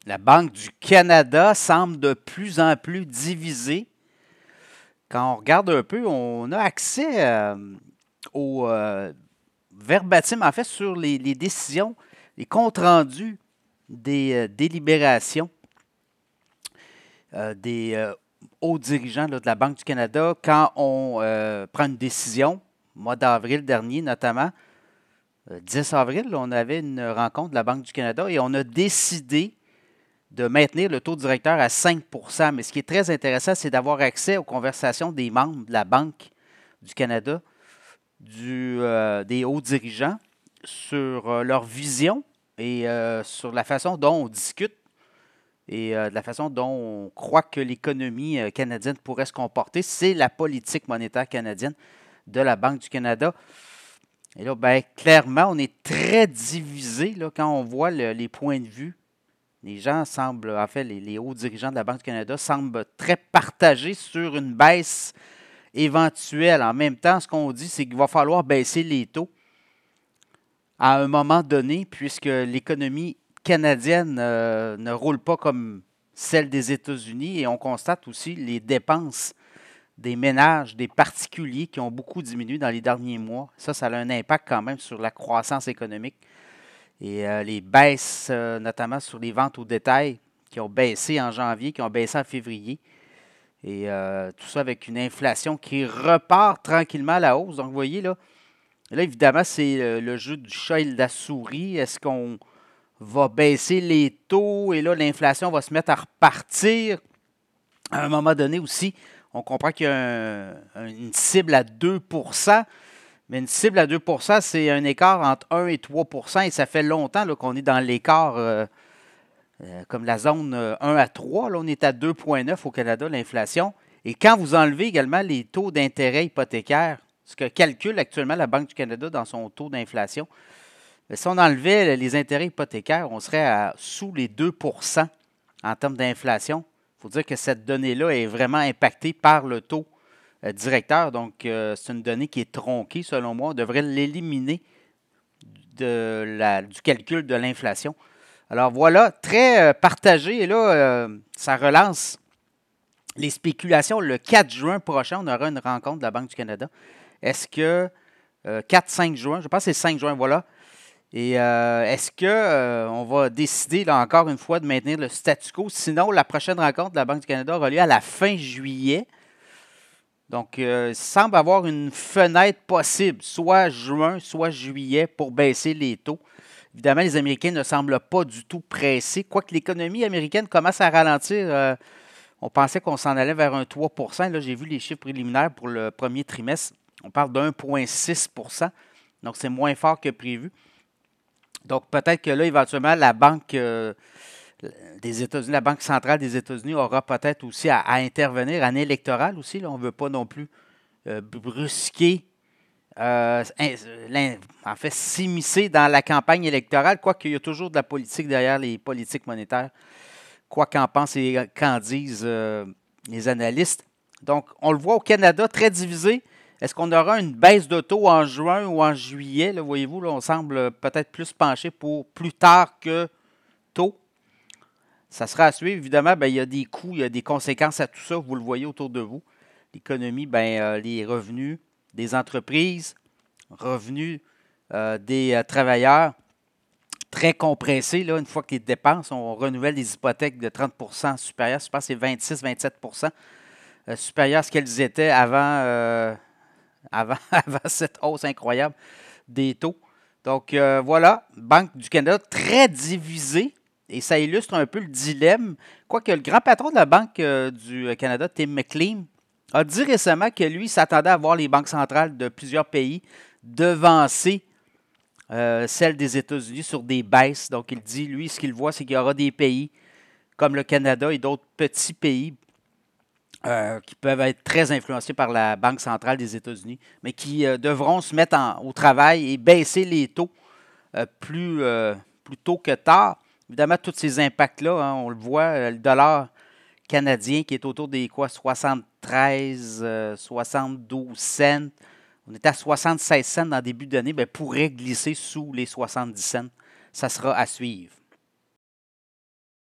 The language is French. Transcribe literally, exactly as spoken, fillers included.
la Banque du Canada semble de plus en plus divisée. Quand on regarde un peu, on a accès euh, au euh, verbatim, en fait, sur les, les décisions, les comptes rendus des euh, délibérations euh, des euh, hauts dirigeants là, de la Banque du Canada quand on euh, prend une décision, mois d'avril dernier notamment, euh, dix avril, là, on avait une rencontre de la Banque du Canada et on a décidé de maintenir le taux directeur à cinq pour cent. Mais ce qui est très intéressant, c'est d'avoir accès aux conversations des membres de la Banque du Canada, du, euh, des hauts dirigeants, sur euh, leur vision et euh, sur la façon dont on discute et euh, de la façon dont on croit que l'économie euh, canadienne pourrait se comporter. C'est la politique monétaire canadienne de la Banque du Canada. Et là, ben, clairement, on est très divisé là, quand on voit le, les points de vue. Les gens semblent, en fait, les, les hauts dirigeants de la Banque du Canada semblent très partagés sur une baisse éventuelle. En même temps, ce qu'on dit, c'est qu'il va falloir baisser les taux à un moment donné, puisque l'économie canadienne euh, ne roule pas comme celle des États-Unis et on constate aussi les dépenses des ménages, des particuliers qui ont beaucoup diminué dans les derniers mois. Ça, ça a un impact quand même sur la croissance économique. Et euh, les baisses, euh, notamment sur les ventes au détail, qui ont baissé en janvier, qui ont baissé en février. Et euh, tout ça avec une inflation qui repart tranquillement à la hausse. Donc, vous voyez, là, là évidemment, c'est le, le jeu du chat et de la souris. Est-ce qu'on va baisser les taux et là, l'inflation va se mettre à repartir? À un moment donné aussi, on comprend qu'il y a un, un, une cible à deux pour cent. Mais une cible à deux pour cent, c'est un écart entre un et trois pour cent et ça fait longtemps là, qu'on est dans l'écart euh, euh, comme la zone euh, un à trois. Là, on est à deux virgule neuf au Canada, l'inflation. Et quand vous enlevez également les taux d'intérêt hypothécaires, ce que calcule actuellement la Banque du Canada dans son taux d'inflation, si on enlevait les intérêts hypothécaires, on serait à sous les deux pour cent en termes d'inflation. Il faut dire que cette donnée-là est vraiment impactée par le taux directeur. Donc, euh, c'est une donnée qui est tronquée, selon moi. On devrait l'éliminer de la, du calcul de l'inflation. Alors voilà, très euh, partagé. Et là, euh, ça relance les spéculations. Le quatre juin prochain, on aura une rencontre de la Banque du Canada. Est-ce que euh, quatre cinq juin, je pense que c'est cinq juin, voilà. Et euh, est-ce qu'on euh, va décider, là, encore une fois, de maintenir le statu quo? Sinon, la prochaine rencontre de la Banque du Canada aura lieu à la fin juillet. Donc, euh, il semble avoir une fenêtre possible, soit juin, soit juillet, pour baisser les taux. Évidemment, les Américains ne semblent pas du tout pressés. Quoique l'économie américaine commence à ralentir, euh, on pensait qu'on s'en allait vers un trois pour cent. Là, j'ai vu les chiffres préliminaires pour le premier trimestre. On parle d'un virgule six pour cent. Donc, c'est moins fort que prévu. Donc, peut-être que là, éventuellement, la Banque euh, des États-Unis, la Banque centrale des États-Unis aura peut-être aussi à, à intervenir, année électorale aussi. Là, on ne veut pas non plus euh, brusquer, euh, en fait, s'immiscer dans la campagne électorale, quoiqu'il y a toujours de la politique derrière les politiques monétaires, quoi qu'en pensent et qu'en disent euh, les analystes. Donc, on le voit au Canada, très divisé. Est-ce qu'on aura une baisse de taux en juin ou en juillet? Là, voyez-vous, là, on semble peut-être plus pencher pour plus tard que tôt. Ça sera à suivre. Évidemment, ben, il y a des coûts, il y a des conséquences à tout ça. Vous le voyez autour de vous. L'économie, ben, euh, les revenus des entreprises, revenus euh, des euh, travailleurs, très compressés. Là, une fois que les dépenses, on renouvelle des hypothèques de trente pour cent supérieures. Je pense que c'est vingt-six à vingt-sept pour cent euh, supérieures à ce qu'elles étaient avant, euh, avant, avant cette hausse incroyable des taux. Donc, euh, voilà, Banque du Canada très divisée. Et ça illustre un peu le dilemme. Quoique le grand patron de la Banque euh, du Canada, Tim McLean, a dit récemment que lui s'attendait à voir les banques centrales de plusieurs pays devancer euh, celles des États-Unis sur des baisses. Donc, il dit, lui, ce qu'il voit, c'est qu'il y aura des pays comme le Canada et d'autres petits pays euh, qui peuvent être très influencés par la Banque centrale des États-Unis, mais qui euh, devront se mettre en, au travail et baisser les taux euh, plus, euh, plus tôt que tard. Évidemment, tous ces impacts-là, hein, on le voit, le dollar canadien qui est autour des quoi, soixante-treize, euh, soixante-douze cents. On était à soixante-seize cents dans le début d'année, bien, pourrait glisser sous les soixante-dix cents. Ça sera à suivre.